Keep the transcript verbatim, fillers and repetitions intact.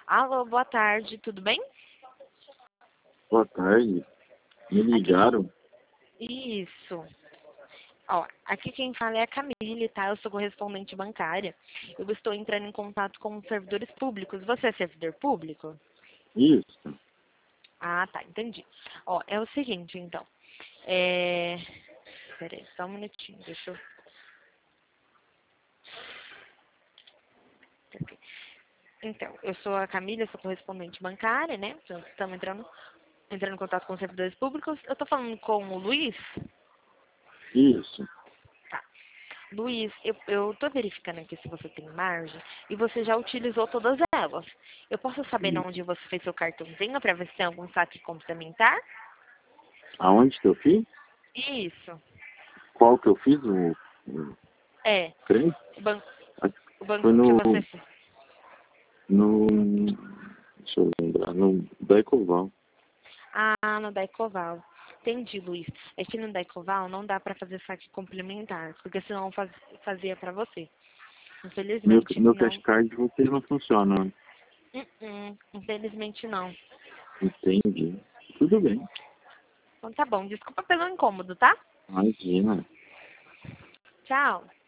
Alô, boa tarde, tudo bem? Boa tarde. Me Aqui ligaram? quem... Isso. Ó, aqui quem fala é a Camille, tá? Eu sou correspondente bancária. Eu estou entrando em contato com os servidores públicos. Você é servidor público? Isso. Ah, tá, entendi. Ó, é o seguinte, então. É... Peraí, só um minutinho, deixa eu... Aqui. Então, eu sou a Camila, sou correspondente bancária, né? Então, estamos entrando, entrando em contato com os servidores públicos. Eu tô falando com o Luiz? Isso. Tá. Luiz, eu, eu tô verificando aqui se você tem margem e você já utilizou todas elas. Eu posso saber Isso. onde você fez seu cartãozinho para ver se tem algum saque complementar? Aonde que eu fiz? Isso. Qual que eu fiz? O, o É. trem? O, ban Acho o que Foi banco que no, você fez. no... Deixa eu lembrar. No Daicoval. Ah, no Daicoval. Entendi, Luiz. É que no Daicoval não dá para fazer saque complementar, porque senão faz, fazia para você. Meu, Infelizmente, meu cash não. card de vocês não funciona. Uh -uh, infelizmente, não. Entendi. Tudo bem. Então tá bom. Desculpa pelo incômodo, tá? Imagina. Tchau.